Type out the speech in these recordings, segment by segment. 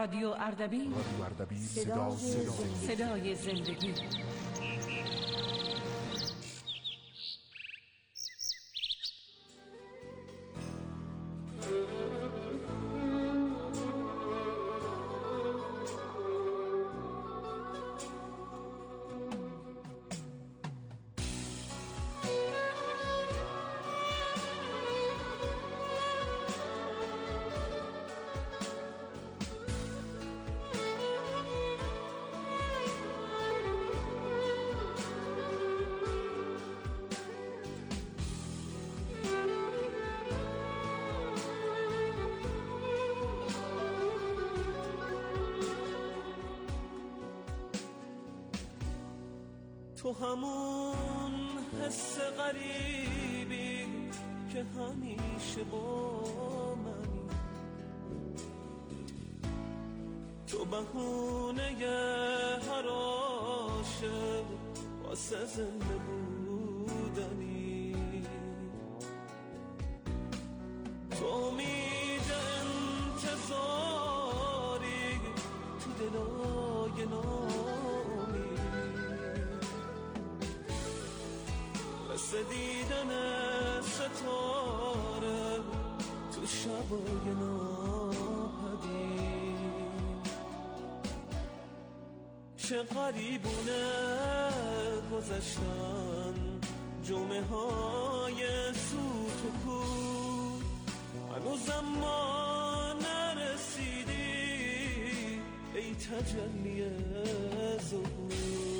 رادیو اردبیل صدای زندگی. تو همون حس غریبی که همیشه با منی، تو بهونه هر عاشق واسه زنده بودنی، تو امید انتظاری تو دلای نامی، مثل دیدن ستاره تو شبای ناپدید. چه غریبونه گذشتن جمعه های سوت و کور، هنوزم ما نرسیدی ای تجلی ظهور.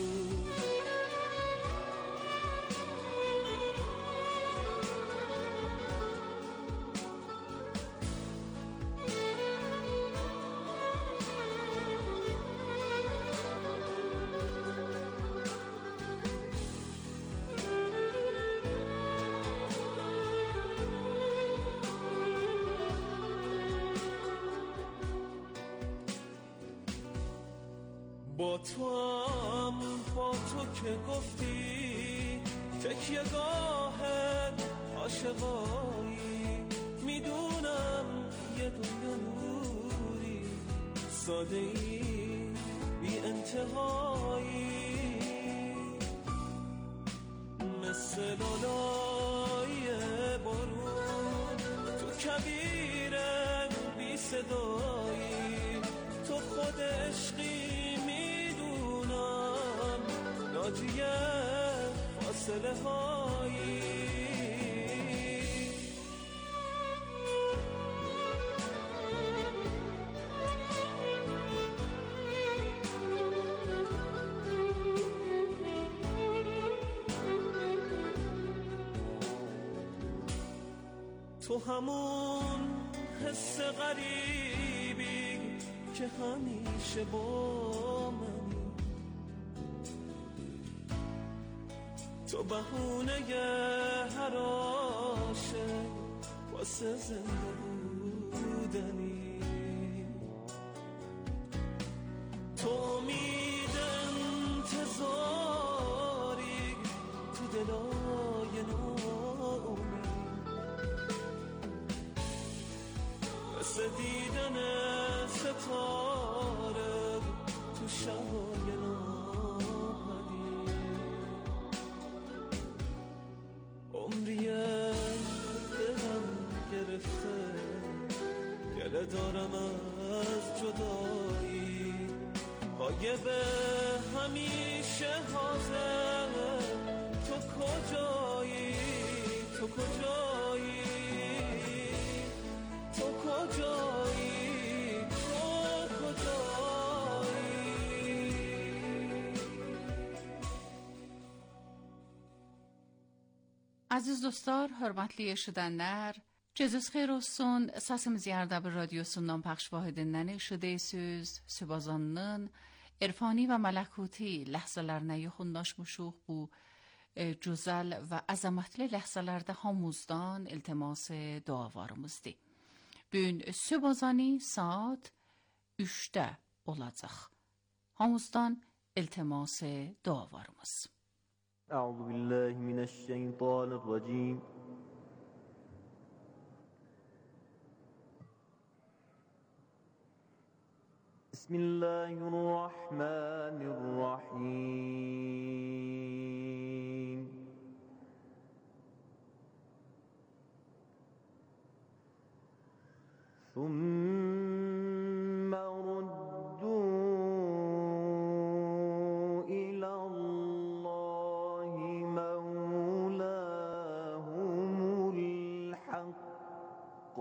با تو که گفتی تکیه گاه عاشقایی، میدونم یه دنیا نوری ساده ای بی انتهایی، مثل لالای بارون تو کبیر بی صدایی، تو خود عشقی ناجی فاصله هایی. تو همون حس غریبی که همیشه با منی، تو بهونه هر عاشق واسه زنده بودنی، تو امید انتظاری تو دلای نامی، مثل دیدن ستاره تو شبای عمریه دلم گرفته، گله دارم از جدایی، غایب همیشه حاضر، تو کجایی، تو کجایی، تو کجایی، تو کجایی. Aziz dostlar, hörmətli eşidənlər, Cəziz xeyir olsun. Səsimiz Ərdəbil radiosundan pəxş vahidindən eşidirsiniz. Sübhazanın irfani və mələkuti ləhzələrinə yaxınlaşmışıq. Bu gözəl və əzəmətli ləhzələrdə hamımızdan iltimas dualarımızdır. Bu gün Sübhazani saat 3-də olacaq. Hamımızdan iltimas dualarımız. أعوذ بالله من الشيطان الرجيم. بسم الله الرحمن الرحيم ثم ردوا إلى الله مولاهم الحق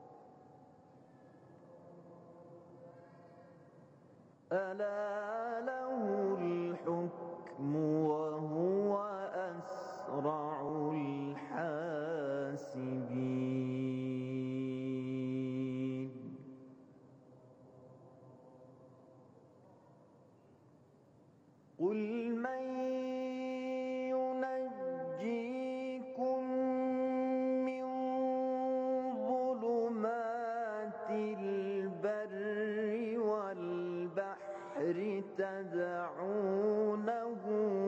ألا له الحكم وهو أسرع الحاسبين قل من ينجيكم من ظلمات البر والبحر تدعونه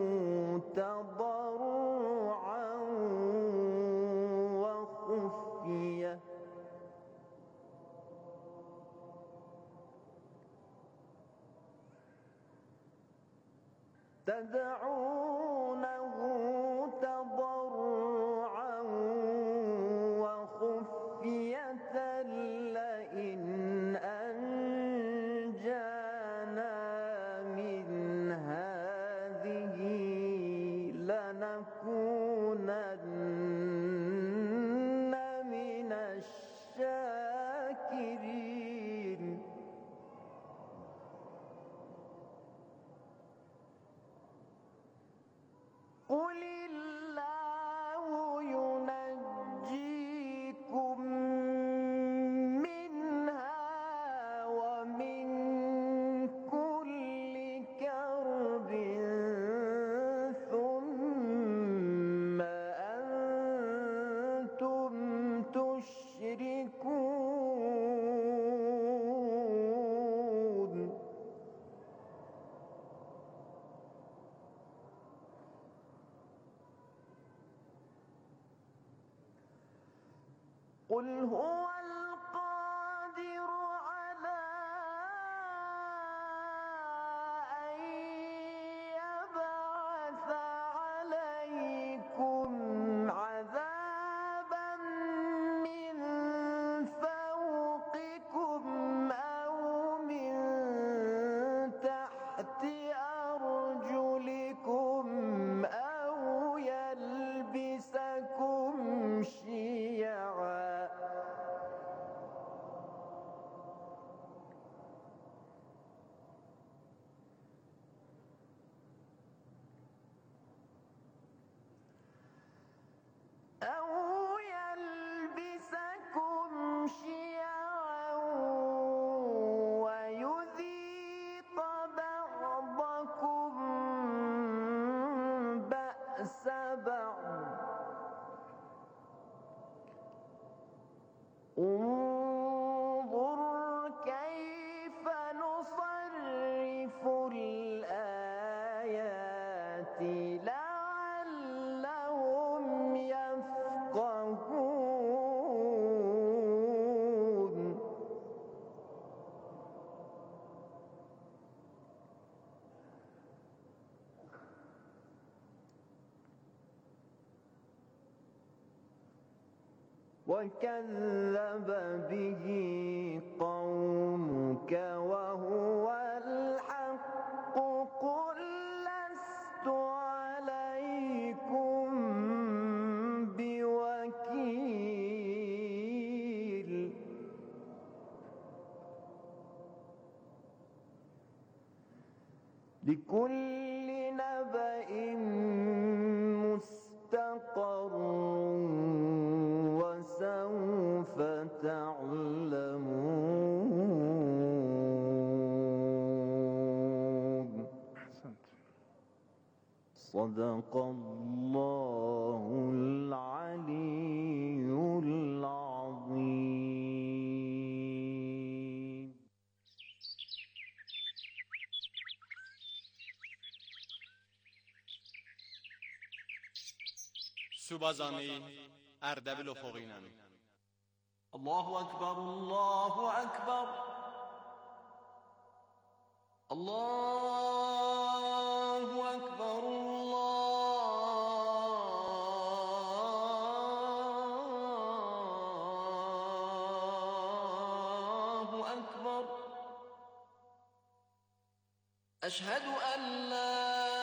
تضرعا وخفية لئن أنجانا من هذه لنكونن من الشاكرين قل الله ينجيكم منها ومن كل كرب ثم أنتم تشركون قل هو القادر على أن يبعث عليكم عذابا من فوقكم أو من تحت أرجلكم أو يلبسكم شيعا ويذيق بعضكم بأس بعض انظر كيف نصرف الآيات لعلهم يفقهون وكذب به قومك وهو الحق قل لست عليكم بوكيل لكل نبأ مستقر وسوف تعلمون. أحسنت. صدق الله العلي العظيم. سوبازانی اردبیل افقینمی. الله أكبر الله أكبر الله أكبر الله أكبر أشهد أن لا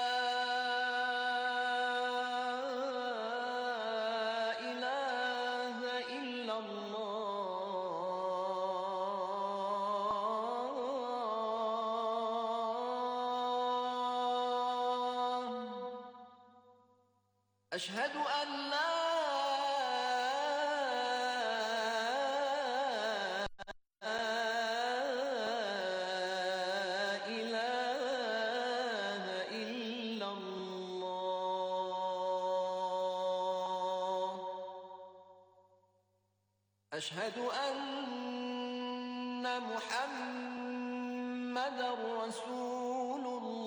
إله إلا الله أشهد أن لا إله إلا الله أشهد أن محمدًا رسول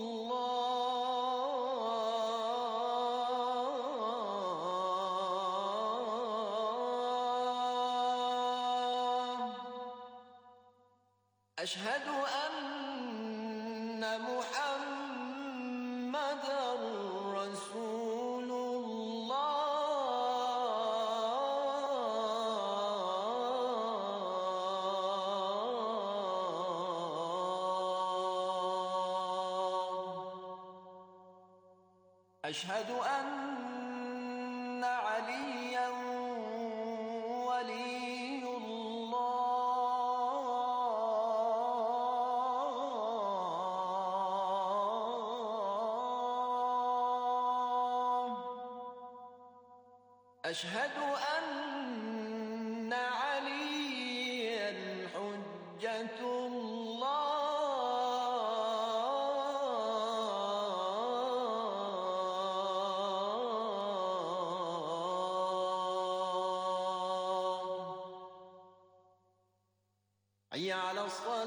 الله أشهد أن محمدًا رسول الله أشهد أن عليًا ولي الله أشهد أن عليًا حجة الله حي على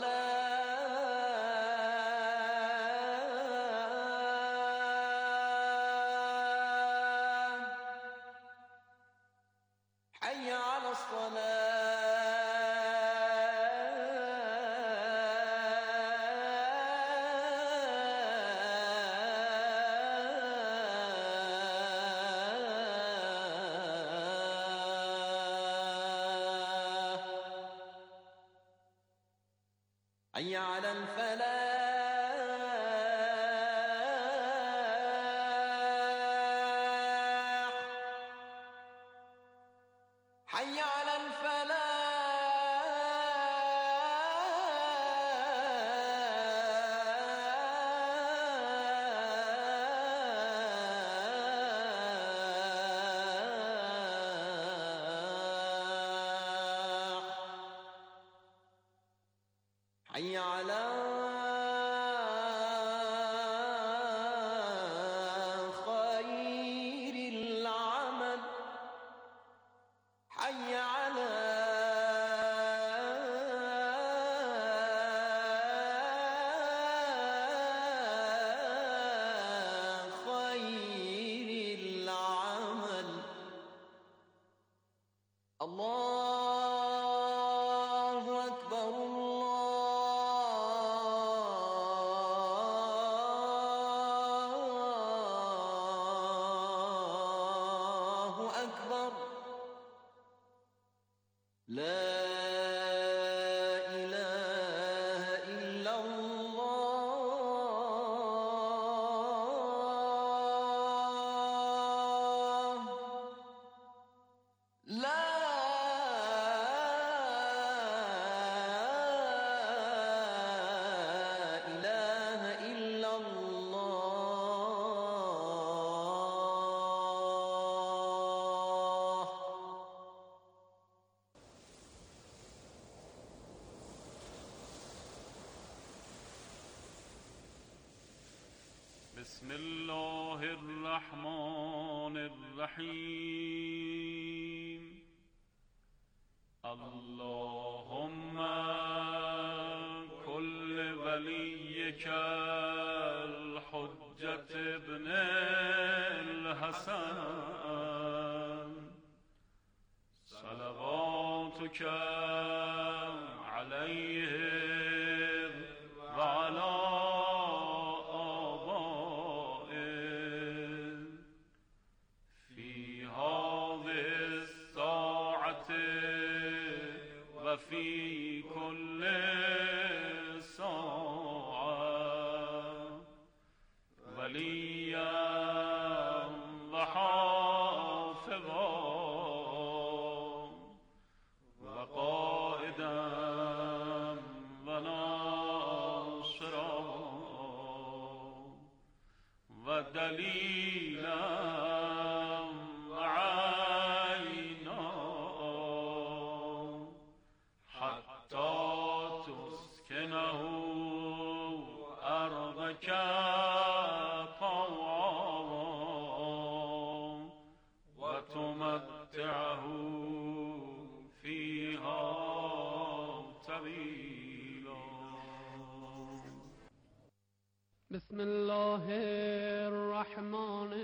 الصلاة حي على الصلاة حي على الفلاح حي على الفلاح حي على خير العمل حي على خير العمل الله أكبر الله أكبر لا إله إلا الله لا إله إلا الله بسم الله الرحمن الرحيم اللهم كل وليك الحجة ابن الحسن صلواتك عليه وعلى وفي كل ساعة وليا وحافظا وقائدا وناصرا ودليلا وعينا حتى تسكنه أرضك طوعا وتمتعه فيها طويلا. بسم الله الرحمن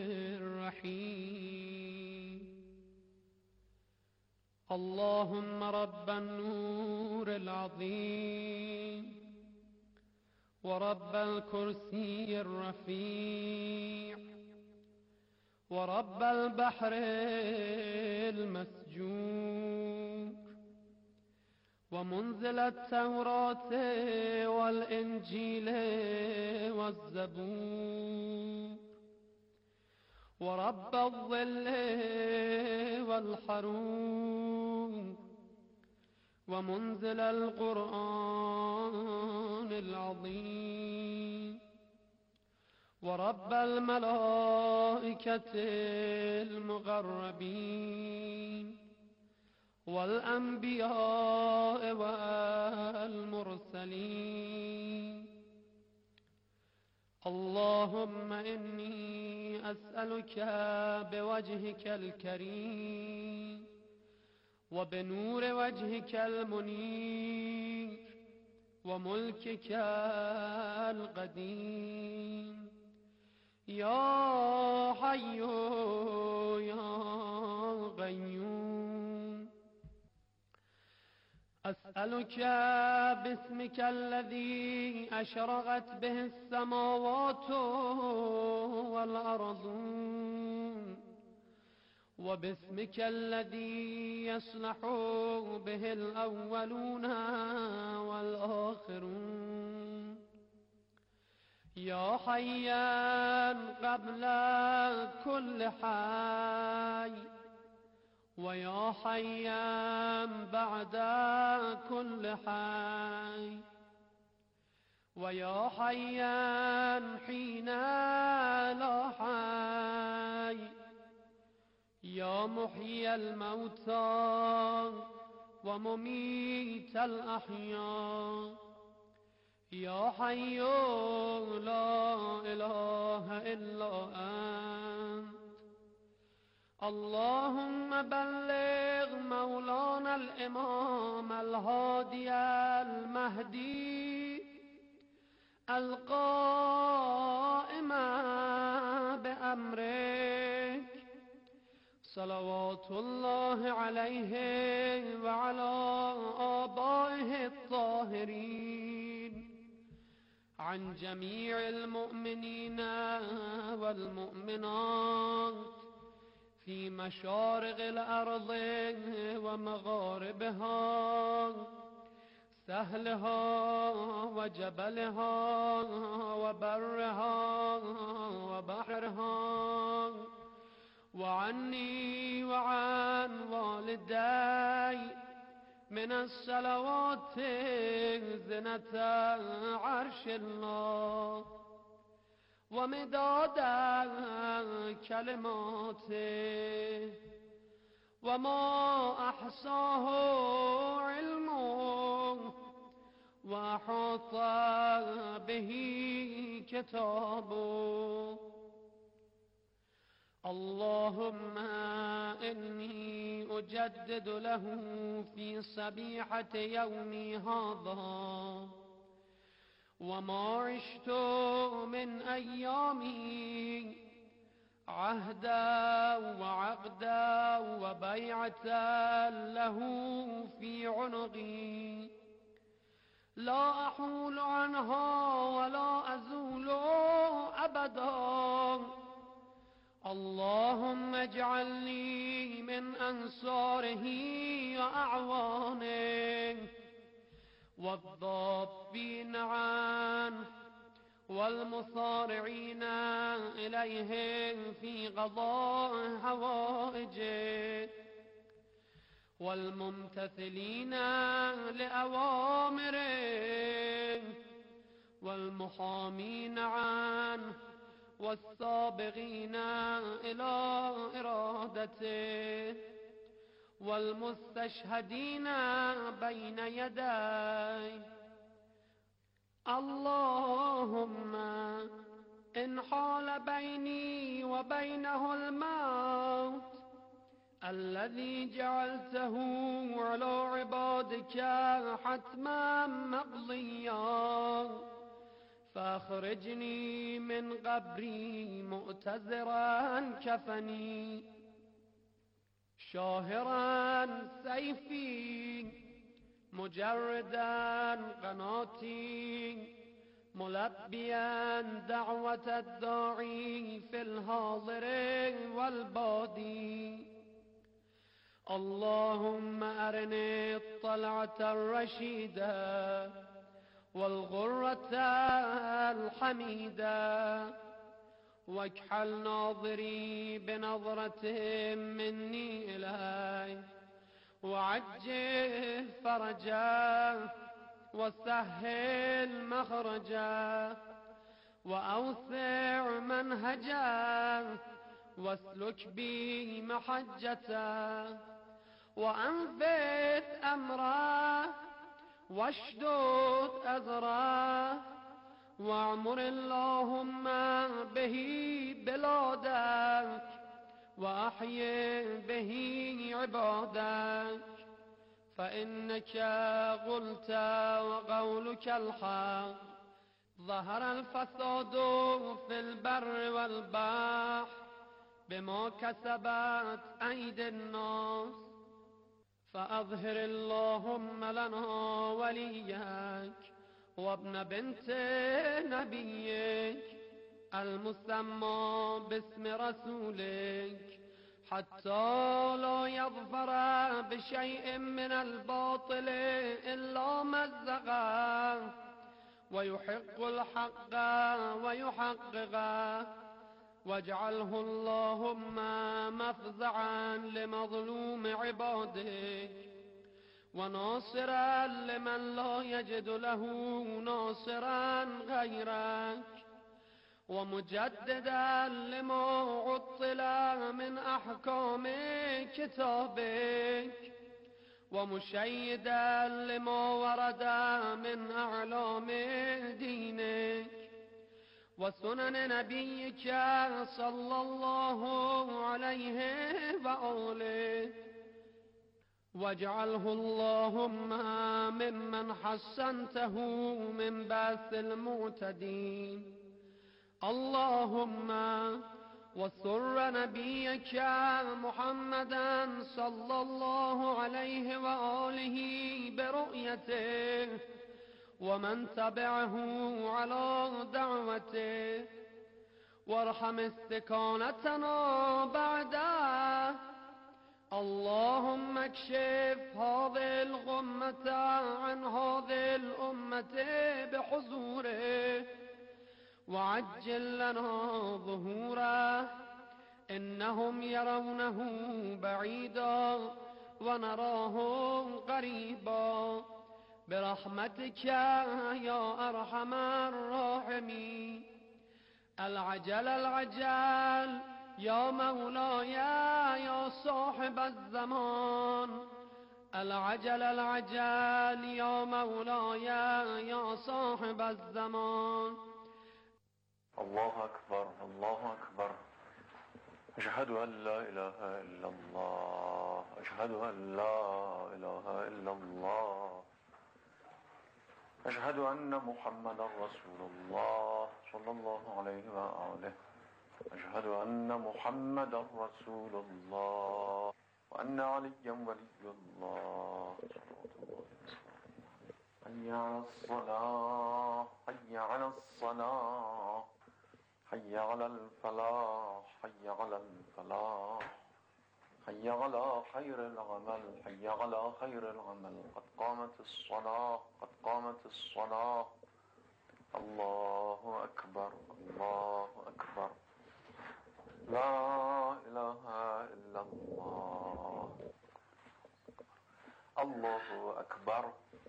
الرحيم. اللهم رب النور العظيم ورب الكرسي الرفيع ورب البحر المسجور ومنزل التوراة والإنجيل والزبور ورب الظل والحرور ومنزل القرآن العظيم ورب الملائكة المقربين والأنبياء والمرسلين. اللهم إني أسألك بوجهك الكريم وبنور وجهك المنير وملكك القديم يا حي يا قيوم. أسألك باسمك الذي أشرقت به السماوات والأرض وباسمك الذي يصلح به الأولون والآخرون يا حيا قبل كل حي ويا حيا بعد كل حي ويا حيا حين لا حي يا محيي الموتى ومميت الأحياء يا حي لا إله إلا أنت. اللهم بلغ مولانا الإمام الهادي المهدي القائم بأمرك صلوات الله عليه وعلى آبائه الطاهرين عن جميع المؤمنين والمؤمنات في مشارق الأرض ومغاربها سهلها وجبلها وبرها وبحرها وعني وعن والدي من الصلوات زنة عرش الله ومداد كلماته وما أحصاه علمه وأحاط به كتابه. اللهم إني أجدد له في صبيحة يومي هذا وما عشت من أيامي عهدا وعقدا وبيعة له في عنقي لا أحول عنها ولا أزول أبدا. اللهم اجعلني من أنصاره وأعوانه والضابين عنه والمصارعين إليه في قضاء حوائجه والممتثلين لأوامره والمحامين عنه والسابقين إلى إرادته والمستشهدين بين يديه. اللهم إن حال بيني وبينه الموت الذي جعلته على عبادك حتما مقضيا فاخرجني من قبري مؤتزرا كفني شاهرا سيفي مجردا قناتي ملبيا دعوة الداعي في الحاضر والبادي. اللهم أرني الطلعة الرشيدة والغرة الحميدة واكحل ناظري بنظرة مني إليه وعجل فرجا وسهل مخرجا وأوسع منهجا واسلك بي محجتا وأنفذ أمره واشدد أزره واعمر اللهم به بلادك وأحيي به عبادك فإنك قلت وقولك الحق. ظهر الفساد في البر والبحر بما كسبت أيدي الناس فأظهر اللهم لنا وليك وابن بنت نبيك المسمى باسم رسولك حتى لا يظفر بشيء من الباطل إلا مزقه ويحق الحق ويحققه واجعله اللهم مفزعا لمظلوم عبادك وناصرا لمن لا يجد له ناصرا غيرك ومجددا لما عطل من أحكام كتابك ومشيدا لما ورد من أعلام دينك وسنن نبيك صلى الله عليه وآله واجعله اللهم ممن حسنته من بأس المعتدين. اللهم وسر نبيك محمدا صلى الله عليه وآله برؤيته ومن تبعه على دعوته وارحم استكانتنا بعده. اللهم اكشف هذه الغمة عن هذه الأمة بحضوره وعجل لنا ظهوره إنهم يرونه بعيدا ونراه قريبا برحمتك يا أرحم الراحمين. العجل العجل يا مولاي يا صاحب الزمان العجل العجل يا مولاي يا صاحب الزمان. الله أكبر الله أكبر أشهد أن لا إله إلا الله أشهد أن لا إله إلا الله أشهد أن محمدا رسول الله صلى الله عليه وآله أشهد أن محمدا رسول الله وأن عليا ولي الله حي على الصلاة حي على الصلاة حي على الفلاح حي على الفلاح حي على خير العمل حي على خير العمل قد قامت الصلاة قد قامت الصلاة الله أكبر الله أكبر لا إله إلا الله الله أكبر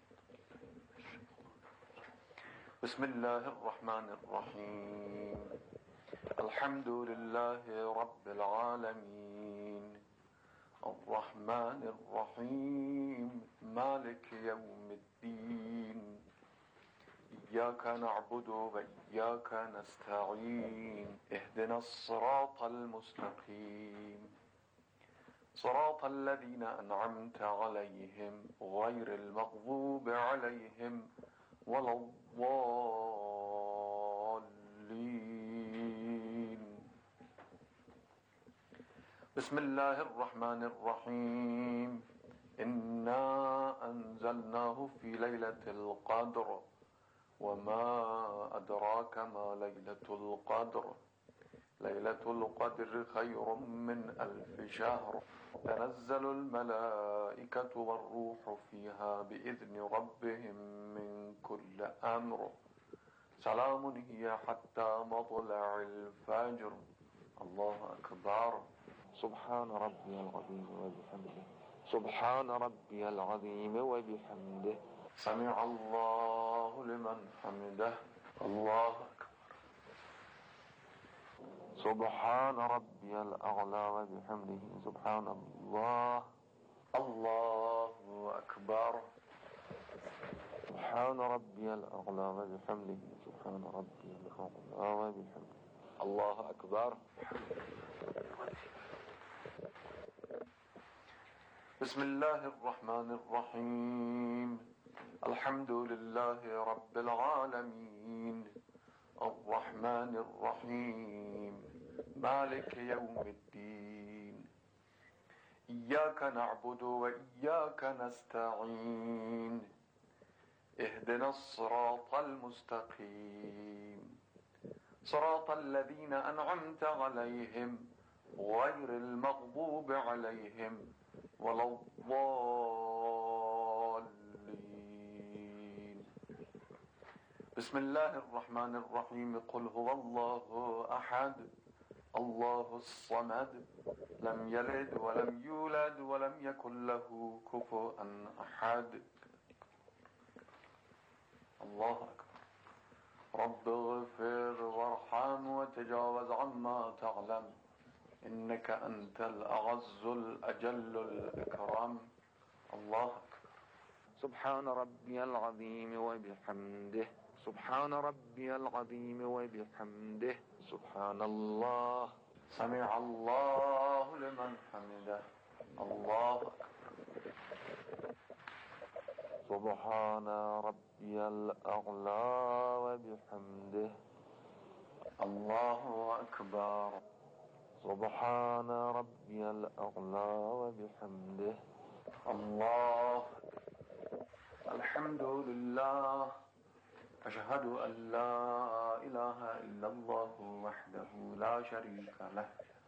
بسم الله الرحمن الرحيم الحمد لله رب العالمين الرحمن الرحيم مالك يوم الدين إياك نعبد وإياك نستعين اهدنا الصراط المستقيم صراط الذين أنعمت عليهم غير المغضوب عليهم ولا الضالين بسم الله الرحمن الرحيم إنا أنزلناه في ليلة القدر وما أدراك ما ليلة القدر ليلة القدر خير من 1000 شهر تنزل الملائكة والروح فيها بإذن ربهم من كل أمر سلام هي حتى مطلع الفجر الله أكبر سبحان ربي العظيم وبحمده سبحان ربي العظيم وبحمده سمع الله لمن حمده الله أكبر سبحان ربي الأعلى وبحمده سبحان الله الله أكبر سبحان ربي الأعلى وبحمده سبحان ربي الأعلى وبحمده الله أكبر بسم الله الرحمن الرحيم الحمد لله رب العالمين الرحمن الرحيم مالك يوم الدين إياك نعبد وإياك نستعين اهدنا الصراط المستقيم صراط الذين أنعمت عليهم غير المغضوب عليهم ولا الضالين بسم الله الرحمن الرحيم قل هو الله أحد الله الصمد لم يلد ولم يولد ولم يكن له كفوا أحد الله أكبر رب اغفر وارحم وتجاوز عما تعلم إنك أنت الأعز الأجل الأكرم الله أكبر سبحان ربي العظيم وبحمده سبحان ربي العظيم وبحمده سبحان الله سمع الله لمن حمده الله أكبر سبحان ربي الأعلى وبحمده الله أكبر سبحان ربي الأعلى وبحمده الله الحمد لله أشهد أن لا إله إلا الله وحده لا شريك له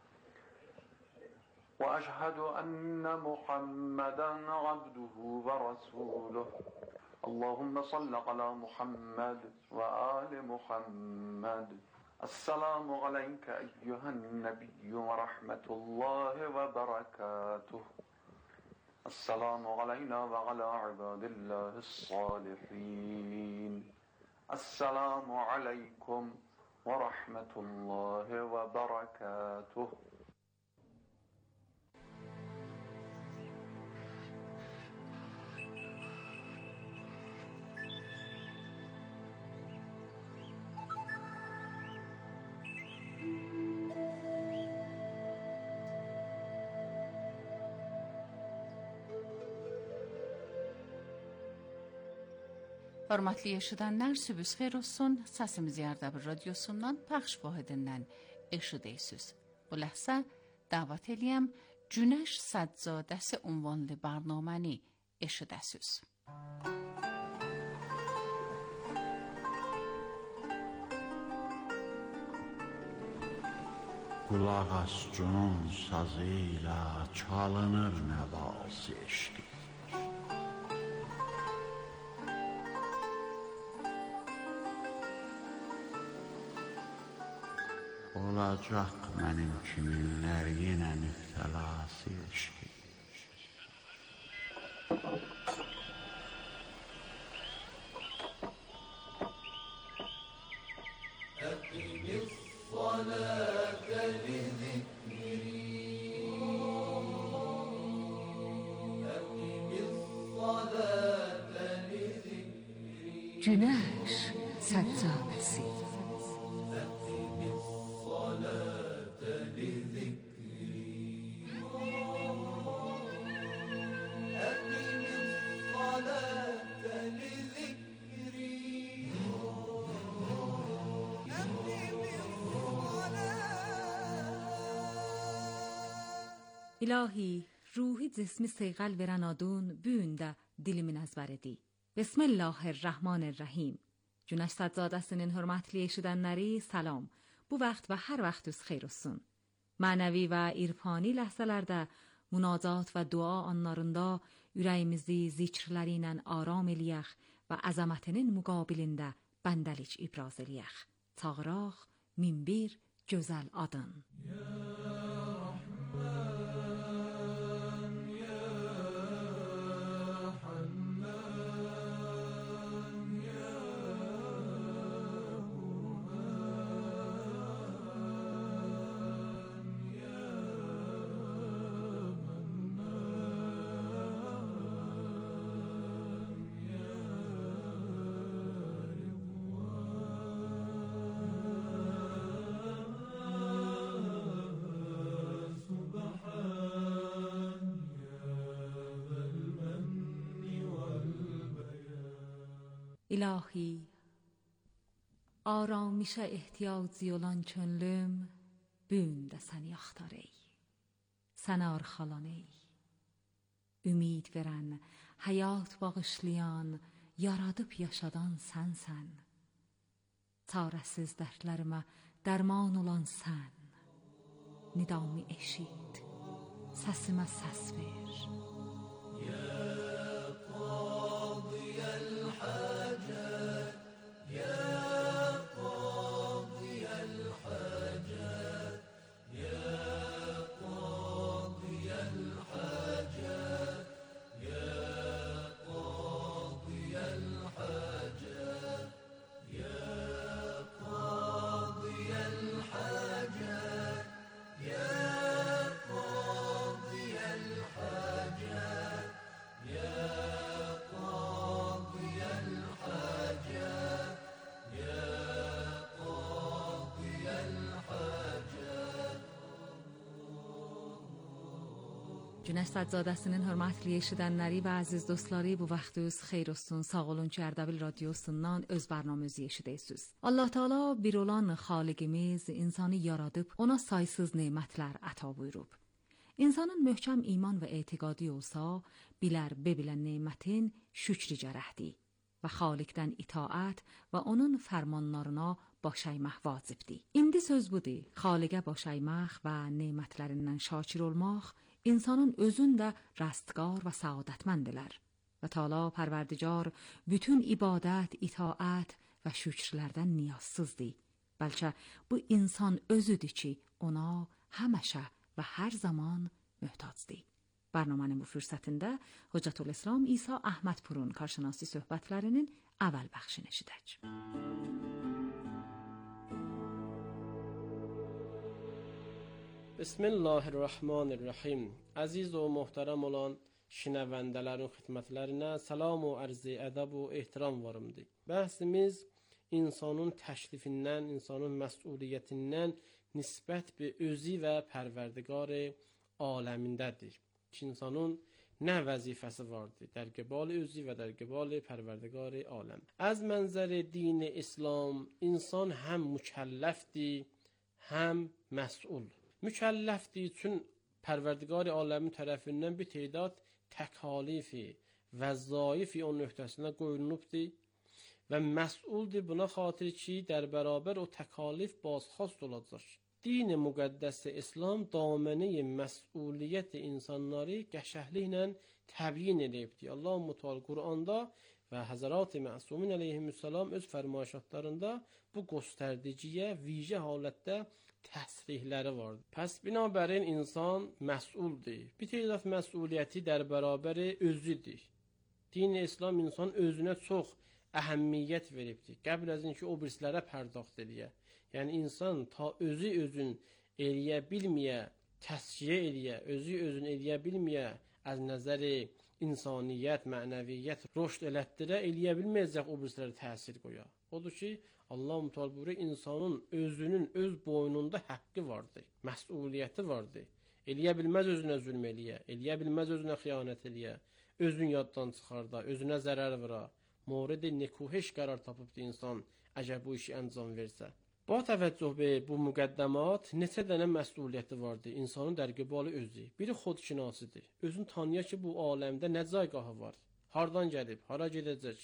وأشهد أن محمدا عبده ورسوله اللهم صل على محمد وآل محمد السلام عليك أيها النبي ورحمة الله وبركاته السلام علينا وعلى عباد الله الصالحين السلام عليكم ورحمة الله وبركاته Hörmətli eşidənlər, sübüz xeyir olsun. Səsimizi Ərdəbil radiosundan pəxş vahidindən eşidəysiniz. Bu ləhsə dəvət eləyəm Günəş Səccadəsi ünvanlı bərnaməni eşidəsiniz. Qulaq as cunun sazı ilə çalınır nəvası eşqi. Olacaq mənim kiminlər yenə müftəlası eşqi. Günəş Səccadəsi. İlahi, ruhi cismi seyqal veranadun büyündə dilimin əzbəridir. Bismillahirrahmanirrahim. Günəş Səccadəsinin hörmətli eşidənləri salam. Bu vaxt və hər vaxtınız xeyir olsun. Mənəvi və irfani ləhzələrdə münacat və dua anlarında ürəyimizi zikrləri ilə aram eləyək və əzəmətinin müqabilində bəndəlik ibraz eləyək. Çağıraq min bir gözəl adın. İlahi, aramışa ehtiyacı olan könlüm büyündə səni axtar ey. Sənə arxalan ey. Ümid verən, həyat bağışlayan, yaradıb yaşadan sənsən. Çarəsiz dərdlərimə dərman olan sən. Nidamı eşit, səsimə səs ver. Günəş Səccadəsinin hörmətli eşidənləri və əziz dostları, bu vaxtınız xeyir olsun. Sağ olun ki, Ərdəbil radiosundan öz bərnaməmizi eşidirsiniz. Allah Teala bir olan Xaliqimiz insanı yaradıb, ona saysız nemətlər əta buyurub. İnsanın möhkəm iman və etiqadı olsa, bilər bebilən nemətin şükrü gərəkdir və Xaliqdən itaət və onun fərmanlarına baş əymək vacibdir. İndi söz budur, Xaliqə baş əymək və nemətlərindən şakir olmaq insanın özündə rastgar və səadətməndilər. Və Teala Pərverdigar bütün ibadət, itaət və şükrlərdən niyazsızdır. Bəlkə bu insan özüdür ki, ona həməşə və hər zaman möhtacdır. Bərnamənin bu fürsətində Hocətülislam İsa Əhmədpurun karşınası söhbətlərinin əvvəl bəxşini eşidək. Bismillahirrahmanirrahim. Əziz və möhtərəm olan şinəvəndələrin xidmətlərinə salam və arz-i ədəb və ehtiram varımdır. Bəhsimiz insanın təşrifindən, insanın məsuliyyətindən nisbət bir özü və pərverdigar aləmindədir. Ki, insanın nə vəzifəsi vardır? Dərgəbal özü və dərgəbal pərverdigar aləm. Az mənzəri din-i İslam, insan həm mükəlləfdir, həm məsul. Mükəlləfdir üçün Pərverdigar aləmin tərəfindən bir tədad təkalifi, vəzaifi onun öhdəsinə qoyulubdur və məsuldur buna xatir ki, در برابر o təkalif bazxast olacaq. din müqəddəs İslam damanə məsuliyyət insanları qəşəhliklə təbyin edibdir. Allah Teala Quranda və Həzrət-i Məsumин əleyhissalam öz fərmayişatlarında bu göstərdiciyə vicə halətdə təsrihləri vardır. Pəs binabərin insan məsuldur. Bir tərəf məsuliyyəti در bərabər özüdür. Din-i İslam insan özünə çox əhəmiyyət veribdir. Qəbl az ki o birislərə pərdaxt eləyə. Yəni insan ta özün eləyə bilməyə, təskiyə eləyə, özün eləyə bilməyə az nəzəri insaniyyət, mənəviyyət rüşd elətdirə eləyə bilməyəcək o birislərə təsir qoya. Odur ki, Allah-u Teala buyurur, insanın özünün öz boynunda haqqı vardır, məsuliyyəti vardır. Eləyə bilməz özünə zülm eləyə, eləyə bilməz özünə xiyanət eləyə, özün yaddan çıxarda, özünə zərər vura. Mورد نکوهش قرار tapıbdı insan əgər bu işi əncam versə. Ba təvəccüh be bu müqəddəmat neçə dənə məsuliyyəti vardı insanın dərqibalı özü. Biri xodşinasıdır. Özünü tanıya ki bu aləmdə nə caygahı var. Hardan gəlib, hara gedəcək?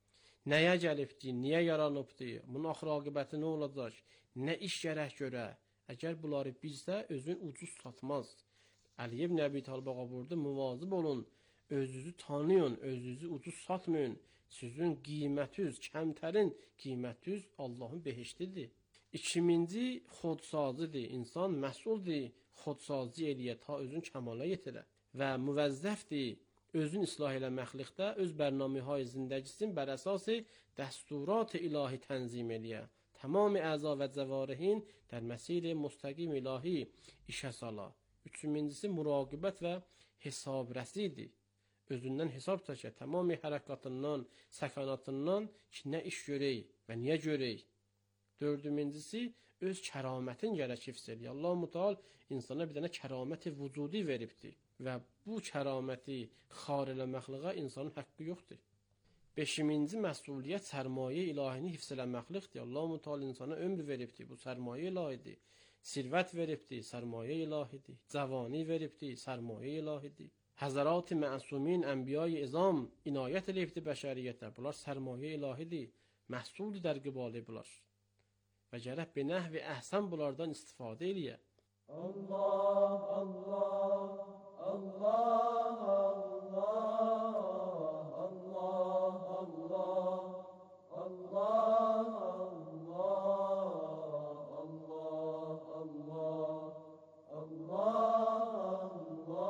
Nəyə gəlibdi, niyə yaranıbdı? Bunun axır-aqibəti nə olacaq? Nə iş gərək görə? Əgər bunları bilsə özün ucuz satmaz. Əli ibn Əbi Talib ağa buyurdu, müvazib olun. Özünüzü tanıyın, özünüzü ucuz satmayın. Sizin qiymətiniz, kəmtərin qiymətiniz Allahın behiştidir. İkinci xodsazıdır. İnsan məsuldur, xodsazı eləyə ta özün kəmala yetirə. Və müvəzzəfdir, özün islah eləməklikdə öz bərnaməyi zindəgisin bər əsası dəsturat-ı ilahi tənzim eləyə. Tamam əza və cəvarihin در مسیر مستقیم ilahi işə sala. Üçüncüsü muraqibət və hesabrəsidir. Özündən hesab çəkə, tamam hərəkatından, səkanatından ki, nə iş görək və niyə görək. Dördüncüsü, öz kəramətin gərək hifz edir. Allah-u Teala insana bir dənə kəraməti vücudi veribdir və bu kəraməti xar eləməkliğə insanın haqqı yoxdur. Beşinci məsuliyyət sərmayə ilahini hifz eləməkliqdir. Allah-u Teala insana ömr veribdir, bu sərmayə ilahidir. Sirvət veribdir, sərmayə ilahidir. Cavani veribdir, sərmayə ilahidir. Həzrət-i Məsumin, Ənbiya-i İzam inayət eləyibdir bəşəriyyətə. Bunlar sərmayə ilahidir, məhsuldur dərqibalı bunlar. Və gərək bir nəhvi əhsən bunlardan istifadə eləyə. Allah, Allah, Allah, Allah, Allah, Allah, Allah, Allah, Allah,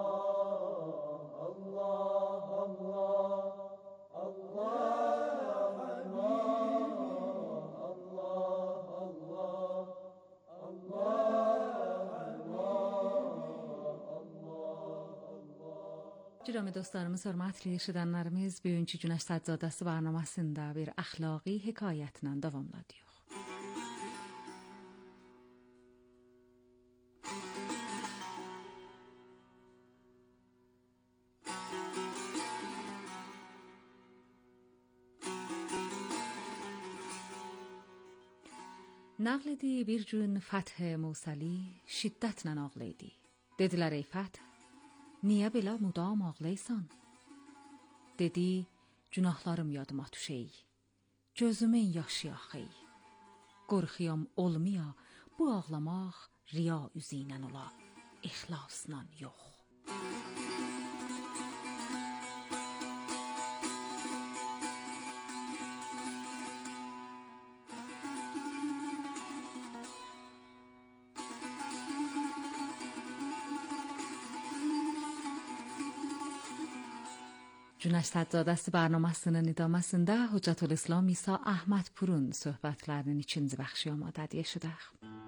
Cürəmi dostlarımız, hörmətli eşidənlərimiz, bugünkü Günəş Səccadəsi proqramında bir əxlaqi hekayətlə davamladıq. نقل دی bir gün Fəth Musəli şiddətlə ağlaydı. Dedilər, ey Fəth, niyə belə mudam ağlaysan? Dedi, günahlarım yadıma düşey, gözümün yaşı axey. Qorxuyam olmaya, bu ağlamaq riya üzünə ola, ixlasla yox. Günəş Səccadəsi proqramının idaməsində Hüccətülislam İsa Əhmədpurun söhbətlərinin ikinci bəxşi amadədir eşidək.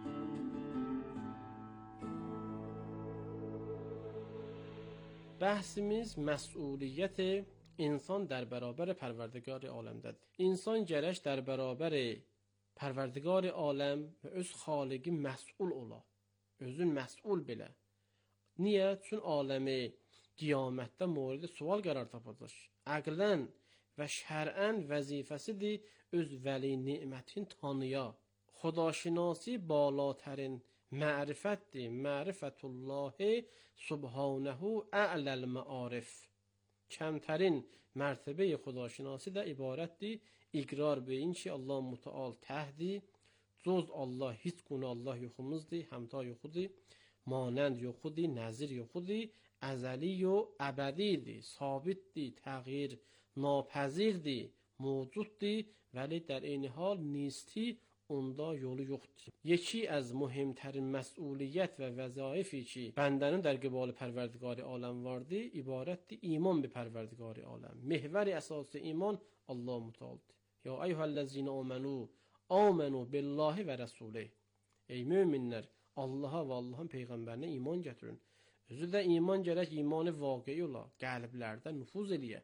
Bəhsimiz məsuliyyət insan در برابر پروردگار aləmdədir. İnsan gərək در برابر پروردگار aləm və öz xaliqi məsul ola. Özün məsul belə. Niyə? Çün aləmi qiyamətdə mورد sual qərar tapacaq. Əqlən və şərən vəzifəsidir öz vəli nimətin tanıya. Xudaşinasi balatərin mərifətdir. Mərifətullahi subhanəhu a'ləl məarif. Kəmtərin mərtəbəyi xudaşinasi də ibarətdir. İqrar beyin ki, Allah Müteal təhdi جز الله هیچ گونه الله yoxumuzdur، همتا yoxudur، مانند yoxudur، نظیر yoxudur، ازلی و ابدیdir، ثابتdir، تغییر ناپذیرdir، موجودdur، ولی در این حال نیستی onda yolu yoxdur. یکی از مهمترین مسئولیت و وظایفی که بندانın در قبال پروردگار عالم vardır ibarətdir iman به پروردگار عالم. محور اساس ایمان الله متعالdır. یا ایها الذین آمنوا بالله و رسوله. Ey möminlər, Allaha və Allahın peyğəmbərinə iman gətirin. Özü də iman gərək imanı vaqei ola, qəlblərdə nüfuz eləyə.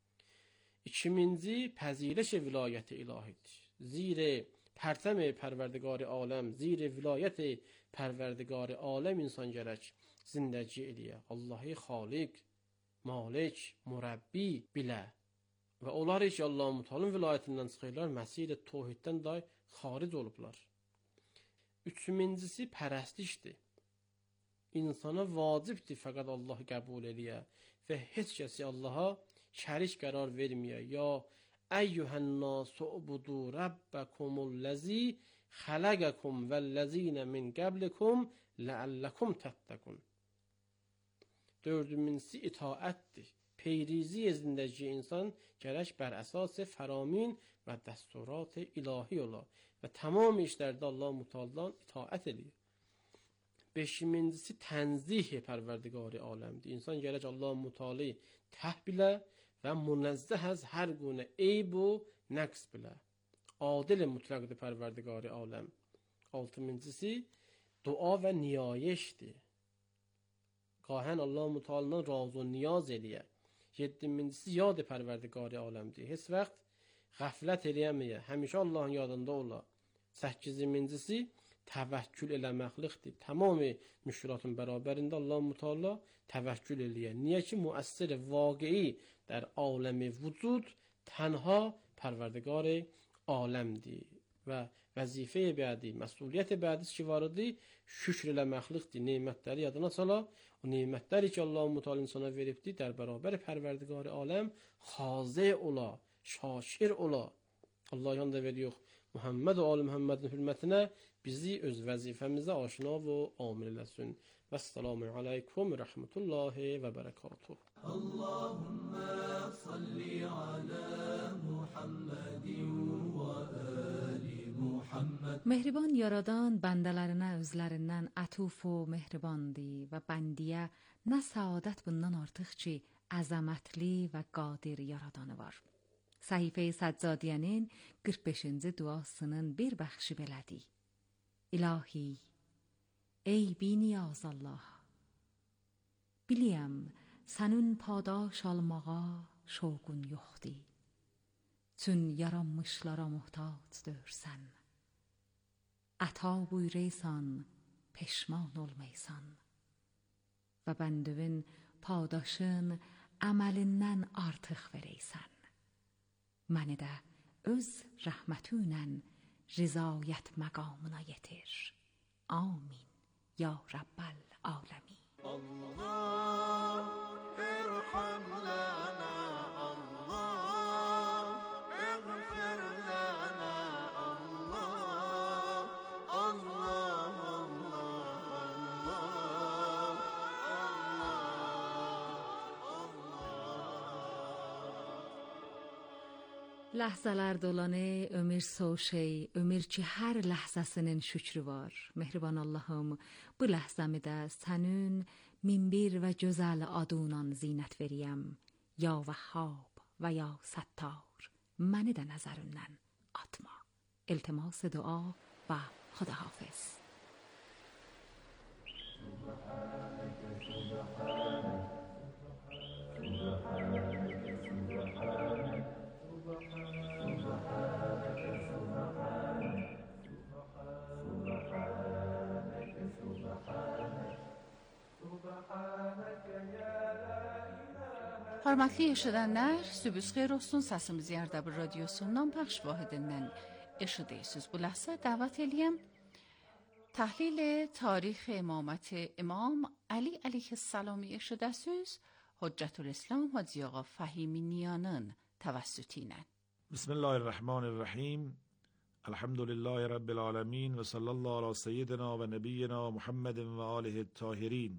İkinci, pəzirəş vilayət-i ilahidir. Zira پرتم پروردگار عالم زیر ولایت پروردگار عالم انسان گərək زندگی eləyə. Allahı xaliq, malik, murabbi bilə. Və onlar ki Allah-u Teala'nın vilayətindən çıxırlar, məsih ilə tövhiddən də xaric olublar. Üçüncüsü pərəstişdir. İnsana vacibdir fəqət Allahı qəbul eləyə və heç kəsi Allaha şərik qərar verməyə. Ya eyyuhən-nas ubudu rabbakumul-lezî xalaqakum vellezîne min qablikum leallekum tettekun. Dördüncüsü itaətdir. Peyrizi zindəgi insan gərək bər əsas fəramin və dəsturat ilahi ola və tamam işlərdə Allah-u Teala'dan itaət edir. Beşincisi tənzih pərverdigari aləmdir. İnsan gərək Allah-u Teala'yı təhbilə və münezzeh az hər gune eyb و نقص bilə. Adil mutlaqdır pərverdigari aləm. Altıncısı dua və niyayişdir. Qahən Allah-u Teala'dan razı و niyaz eləyə. Yeddincisi yad pərverdigari aləmdir. Heç vaxt qəflət eləməyə. Həmişə Allahın yadında ola. Səkizincisi təvəkkül eləməklikdir. Tamamı müşkilatın bərabərində Allah-u Teala təvəkkül eləyə. Niyə ki müəssir vaqei در عالم وجود تنها پروردگار عالمdir və vəzifə بعدی məsuliyyət بعدی ki vardı şükr eləməklikdir. Nemətləri yadına sala. O nemətləri ki Allah-u Teala insana veribdir در برابر پروردگار عالم xazi ola, şakir ola. Allah yanında veriyor. Muhammed və ali Muhammedin hürmətinə bizi öz vəzifəmizə aşina və amil eləsin. Vəssalamu aleykum və rəhmətullahi və bərəkatuh. Allahümmə salli alə Muhammedin və ali Muhammed. Mehriban yaradan bəndələrinə özlərindən ətuf və mehribandır və bəndiyə nə səadət bundan artıq ki əzəmətli və qadir yaradanı var. Səhifə Səccadiyənin 45-ci duasının bir bəxşi belədir. İlahi, ey biniyaz Allah, biliyəm sənin padaş almağa şoqun yoxdur. Çün yaranmışlara muhtacdır sən. Əta buyureysan, peşman olmaysan. Və bəndüvün padaşın əməlindən artıq vereysən. Məni də öz rəhmətünlə rizayət məqamına yetir. Amin. Ya Rabbal aləmin. Allah irham lana, Allah ighfir lana, Allah, Allah, Ləhzələr dolanı, ömür soğ şey, ömür ki hər ləhzəsinin şükrü var. Mehriban Allahım, bu ləhzəmi də sənin minbir və gözəl adunan zinət veriyəm. Ya Vəhhab və ya Səttar, məni də nəzərindən atma. İltimas dua və xudahafiz. Hörmətli eşidənlər, sübüz xeyir olsun, səsimizi Ərdəbil radiosundan bəxş vahidindən eşidirsiniz. Bu ləhsə dəvət eləyəm təhlil tarix imamət imam Ali əleyhissalami eşidəsiz Hüccətülİslam Hacı Ağa Fəhimi Niyanın təvəssütü ilə. بسم الله الرحمن الرحیم الحمد لله رب العالمین و صلی الله علی سیدنا و نبینا محمد و آله الطاهرین.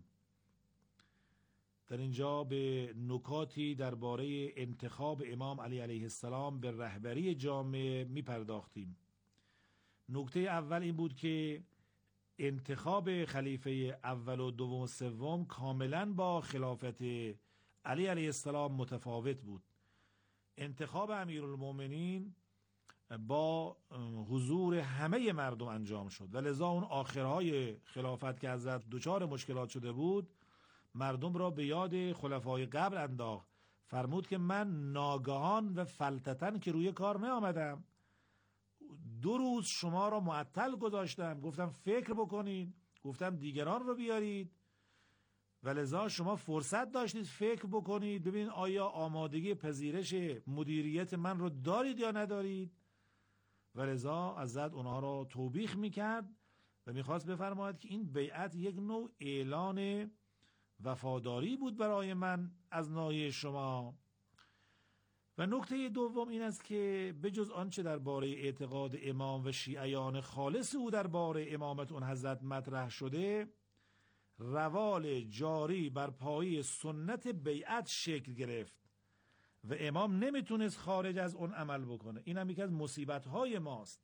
در اینجا به نکاتی درباره انتخاب امام علی علیه السلام به رهبری جامعه می پرداختیم. نکته اول این بود که انتخاب خلیفه اول و دوم و سوم کاملا با خلافت علی علیه السلام متفاوت بود. انتخاب امیرالمومنین با حضور همه مردم انجام شد و لذا اون آخرهای خلافت که حضرت دچار مشکلات شده بود مردم را به یاد خلفای قبل انداخت. فرمود که من ناگهان و فلتتن که روی کار نیامدم، 2 روز شما را معطل گذاشتم، گفتم فکر بکنید، گفتم دیگران رو بیارید و لذا شما فرصت داشتید فکر بکنید ببینید آیا آمادگی پذیرش مدیریت من رو دارید یا ندارید. و لذا حضرت اونها را توبیخ میکرد و میخواست بفرماید که این بیعت یک نوع اعلان وفاداری بود برای من از ناحیه شما. و نکته دوم این است که بجز آنچه درباره اعتقاد امام و شیعیان خالص او درباره امامت اون حضرت مطرح شده، روال جاری بر پایه سنت بیعت شکل گرفت و امام نمیتونست خارج از اون عمل بکنه. این هم یکی از مصیبت‌های ماست.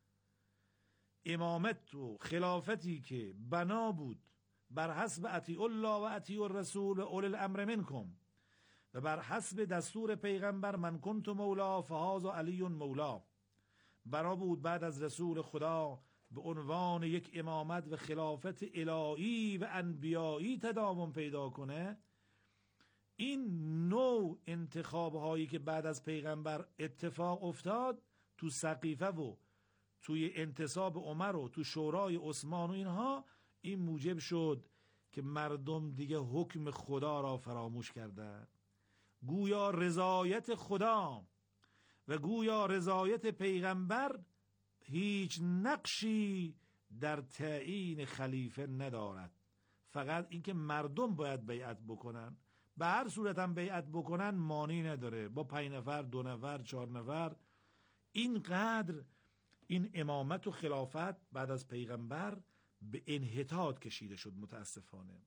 امامت و خلافتی که بنا بود بر حسب اطیع الله و اطیع الرسول و اولی الامر منکم و بر حسب دستور پیغمبر من کنت مولا فهذا علی مولا، برا بود بعد از رسول خدا به عنوان یک امامت و خلافت الهی و انبیایی تداوم پیدا کنه. این نوع انتخاب هایی که بعد از پیغمبر اتفاق افتاد تو سقیفه و توی انتصاب عمر و تو شورای عثمان و اینها، این موجب شد که مردم دیگه حکم خدا را فراموش کردند. گویا رضایت خدا و گویا رضایت پیغمبر هیچ نقشی در تعیین خلیفه ندارد، فقط اینکه مردم باید بیعت بکنن. به هر صورت هم بیعت بکنن مانی نداره، با 5 نفر 2 نفر 4 نفر. اینقدر این امامت و خلافت بعد از پیغمبر به انحطاط کشیده شد متاسفانه.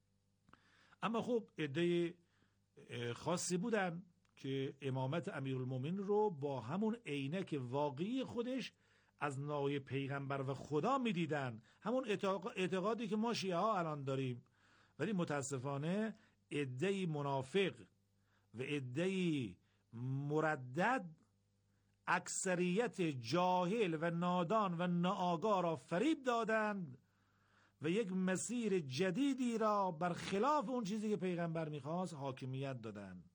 اما خب عده خاصی بودن که امامت امیرالمومنین رو با همون عینک واقعی خودش از ناحیه پیغمبر و خدا میدیدن، همون اعتقادی که ما شیعه ها الان داریم. ولی متاسفانه عده‌ای منافق و عده‌ای مردد اکثریت جاهل و نادان و ناآگاه را فریب دادند و یک مسیر جدیدی را برخلاف اون چیزی که پیغمبر میخواست حاکمیت دادند.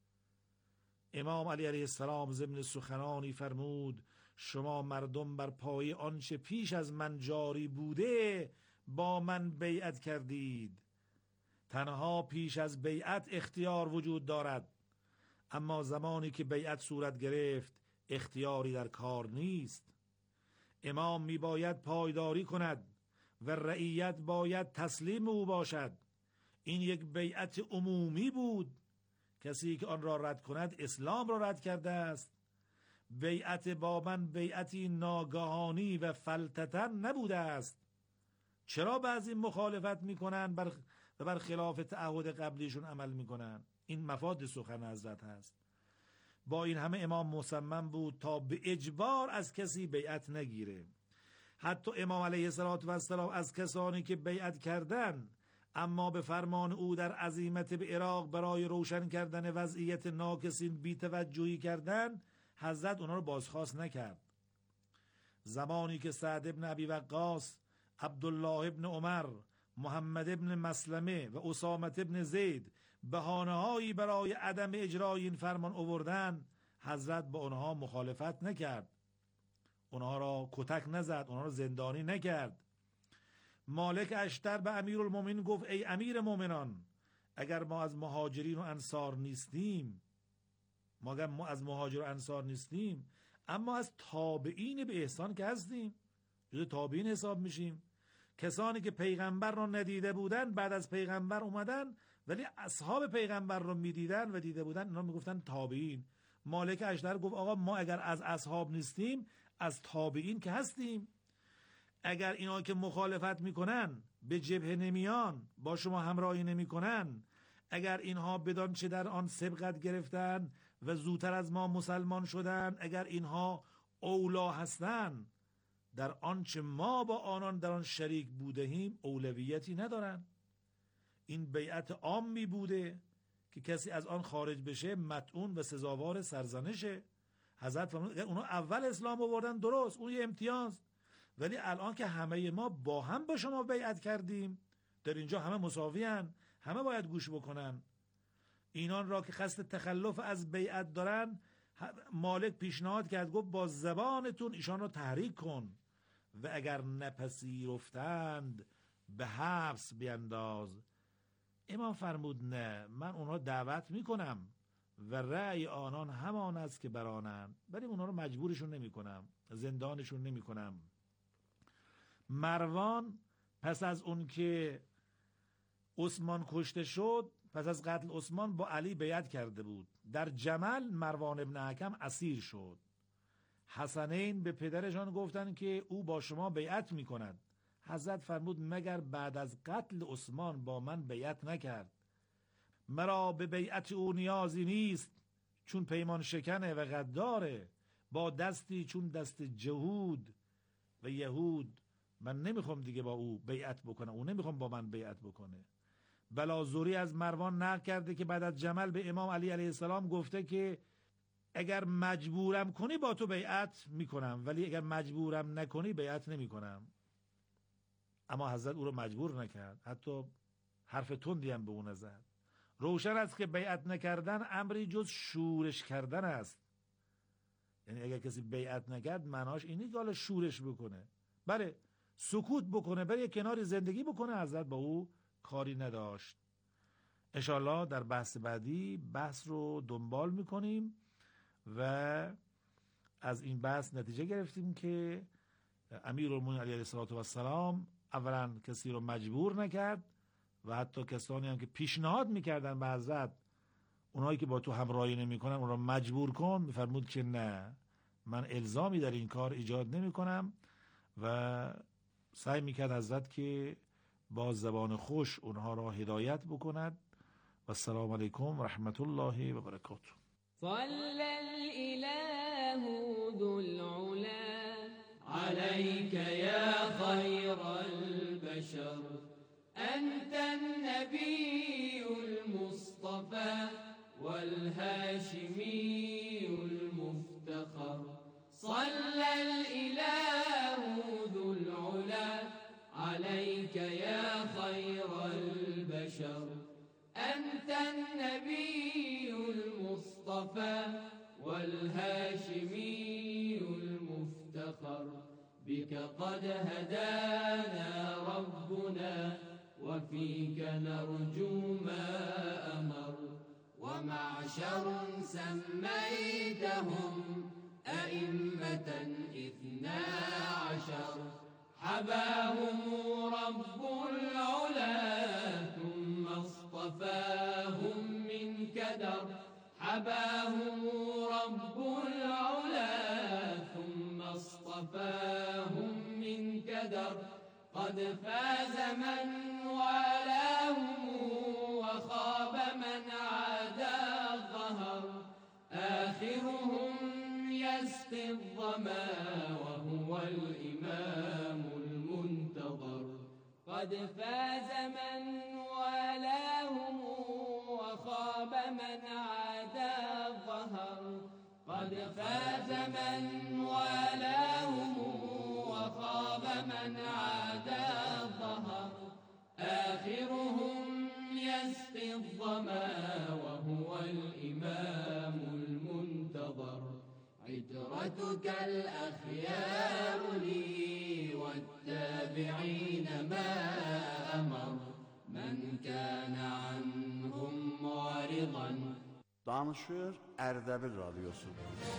امام علی علیه السلام ضمن سخنانی فرمود شما مردم بر پای آنچه پیش از من جاری بوده با من بیعت کردید. تنها پیش از بیعت اختیار وجود دارد، اما زمانی که بیعت صورت گرفت اختیاری در کار نیست. امام می باید پایداری کند و رعیت باید تسلیم او باشد. این یک بیعت عمومی بود، کسی که آن را رد کند اسلام را رد کرده است. بیعت با من بیعتی ناگهانی و فلتتن نبوده است. چرا بعضی مخالفت میکنن و بر خلاف تعهد قبلیشون عمل میکنن؟ این مفاد سخن حضرت هست. با این همه امام مصمم بود تا به اجبار از کسی بیعت نگیره. حتی امام علیه السلام از کسانی که بیعت کردن اما به فرمان او در عزیمت به عراق برای روشن کردن وضعیت ناکسین بی‌توجهی کردن، حضرت اونا رو بازخواست نکرد. زمانی که سعد ابن ابی وقاص، عبدالله ابن عمر، محمد ابن مسلمه و اسامه ابن زید بهانه‌هایی برای عدم اجرای این فرمان آوردن، حضرت با اونها مخالفت نکرد، اونها را کتک نزد، اونها را زندانی نکرد. مالک اشتر به امیرالمومنین گفت ای امیر مومنان، اگر ما از مهاجرین و انصار نیستیم، اما از تابعین به احسان که هستیم، جز تابعین حساب میشیم. کسانی که پیغمبر را ندیده بودن بعد از پیغمبر اومدن ولی اصحاب پیغمبر را میدیدن و دیده بودن، اونا میگفتن تابعین. مالک اشتر گفت آقا ما اگر از اصحاب نیستیم از تابعین که هستیم. اگر اینا که مخالفت میکنن به جبهه نمیان، با شما همراهی نمیکنن، اگر اینها بدان چه در آن سبقت گرفتن و زودتر از ما مسلمان شدن، اگر اینها اولا هستن، در آنچه ما با آنان در آن شریک بودهیم اولویتی ندارن. این بیعت عامی بوده که کسی از آن خارج بشه مطعون و سزاوار سرزنشه. حضرت فرمود اونا اول اسلام آوردن، درست، اون یه امتیاز، ولی الان که همه ما با هم به شما بیعت کردیم، در اینجا همه مساویان، همه باید گوش بکنن. اینان را که قصد تخلف از بیعت دارن، مالک پیشنهاد کرد، گفت با زبانتون ایشان را تحریک کن و اگر نپذیرفتند به حبس بینداز. امام فرمود نه، من اونها دعوت میکنم و رأی آنان همان است که برانند، ولی اونها رو مجبورشون نمیکنم، زندانشون نمیکنم. مروان پس از اون که عثمان کشته شد، پس از قتل عثمان با علی بیعت کرده بود. در جمل مروان ابن حکم اسیر شد. حسنین به پدرشان گفتند که او با شما بیعت میکند. حضرت فرمود مگر بعد از قتل عثمان با من بیعت نکرد؟ مرا به بیعت او نیازی نیست، چون پیمان شکنه و غداره، با دستی چون دست جهود و یهود. من نمیخوام دیگه با او بیعت بکنم، او نمیخوام با من بیعت بکنه. بلازوری از مروان نقل کرده که بعد از جمل به امام علی علیه السلام گفته که اگر مجبورم کنی با تو بیعت میکنم، ولی اگر مجبورم نکنی بیعت نمیکنم. اما حضرت او رو مجبور نکرد، حتی حرف تندی هم به او نزد. روشن است که بیعت نکردن امری جز شورش کردن است. یعنی اگر کسی بیعت نکرد معناش اینی که حالا شورش بکنه، بله سکوت بکنه، بره کنار زندگی بکنه. حضرت با او کاری نداشت. انشالله در بحث بعدی بحث رو دنبال میکنیم و از این بحث نتیجه گرفتیم که امیرالمومنین علیه السلام اولا کسی رو مجبور نکرد و حتی کسانی هم که پیشنهاد میکردن به حضرت، اونایی که با تو همراهی نمیکنن اون رو مجبور کن، میفرمود که نه، من الزامی در این کار ایجاد نمیکنم و سعی میکرد حضرت که با زبان خوش اونها را هدایت بکند. و السلام علیکم و رحمت الله و برکاته. صلی الاله ذو العلا عليك يا خير البشر أنت النبي المصطفى والهاشمي المفتخر. صلى الإله ذو العلا عليك يا خير البشر أنت النبي المصطفى والهاشمي المفتخر. بك قد هدانا ربنا وفيك نرجو ما أمر. ومعشر سميتهم أئمة 12 حباهم رب العلا ثم اصطفاهم من كدر. حباهم رب العلا ثم اصطفاهم من كدر. قد فاز من والاهم وخاب من عادى الظهر. آخرهم يسقي الظما وهو الإمام المنتظر. قد فاز من والاهم وخاب من عادى الظهر. قد فاز من والاهم وخاب من عادى الظهر. آخرهم يسقي الظما وهو الإمام المنتظر. عترتك الأخيار لي والتابعين ما أمر. من كان عنهم معرضا. Danışır Erdebil Radyosu.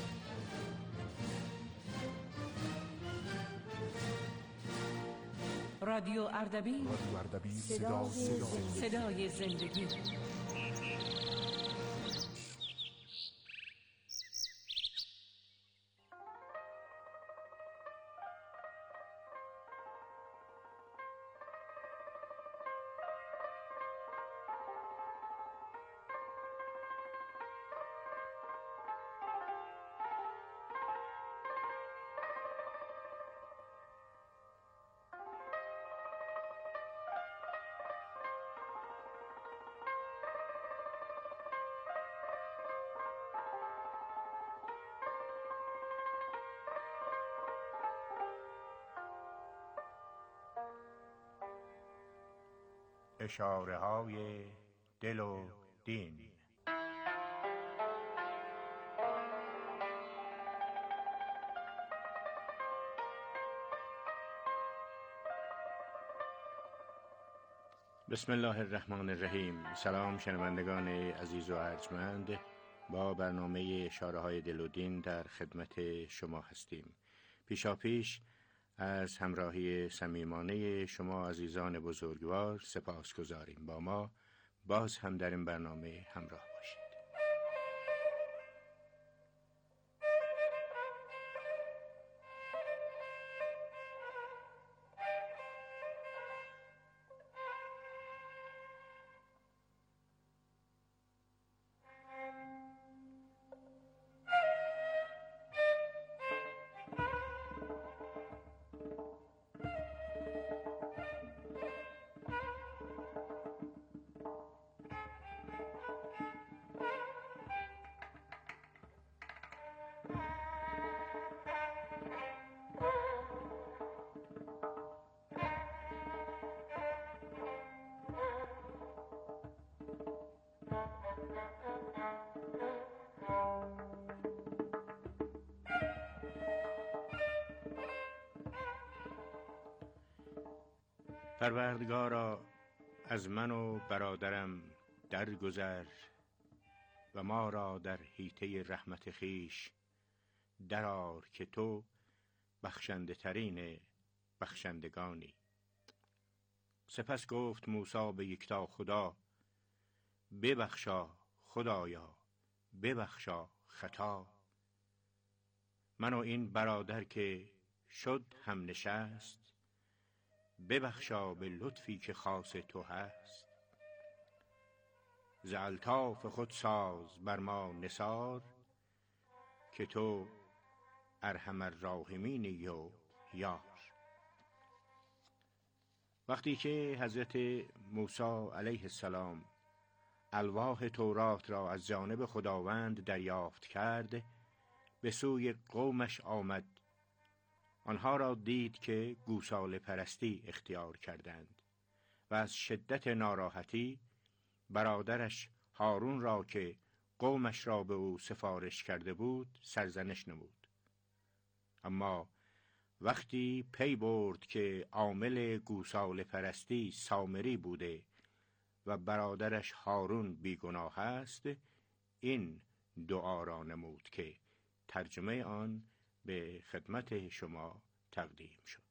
رادیو اردبیل، صدای زندگی. اشاره‌های دل و دین. بسم الله الرحمن الرحیم. سلام شنوندگان عزیز و ارجمند، با برنامه اشاره‌های دل و دین در خدمت شما هستیم. پیشاپیش از همراهی صمیمانه شما عزیزان بزرگوار سپاسگزاریم. با ما باز هم در این برنامه همراه باشید. پروردگارا، از من و برادرم درگذر و ما را در حیطه رحمت خویش درآر که تو بخشنده ترین بخشندگانی. سپس گفت موسی به یکتا خدا: ببخشا خدایا، ببخشا خطا. من و این برادر که شد هم نشست، ببخشا به لطفی که خاص تو هست. ز الطاف خود ساز بر ما نثار، که تو ارحم الراحمینی و یار. وقتی که حضرت موسی علیه السلام الواح تورات را از جانب خداوند دریافت کرد، به سوی قومش آمد. آنها را دید که گوساله پرستی اختیار کردند و از شدت ناراحتی برادرش هارون را که قومش را به او سفارش کرده بود سرزنش نمود. اما وقتی پی برد که عامل گوساله پرستی سامری بوده و برادرش هارون بیگناه است، این دعا را نمود که ترجمه آن به خدمت شما تقدیم شد.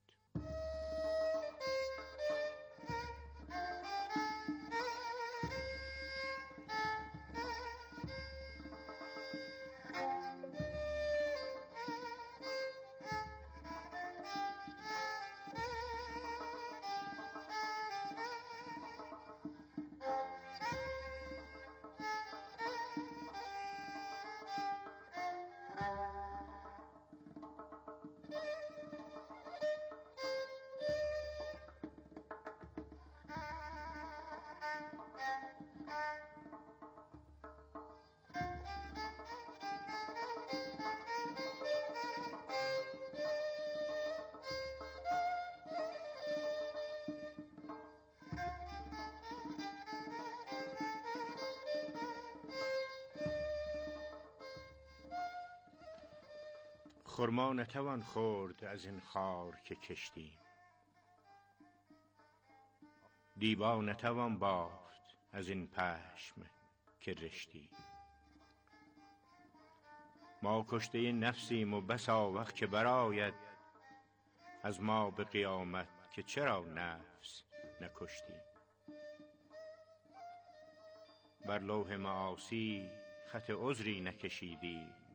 خرما نتوان خورد از این خار که کشتیم، دیبا نتوان بافت از این پشم که رشتیم. ما کشته نفسیم و بسا وقت که برآید از ما به قیامت که چرا نفس نکشتیم. بر لوح معاصی خط عذری نکشیدیم،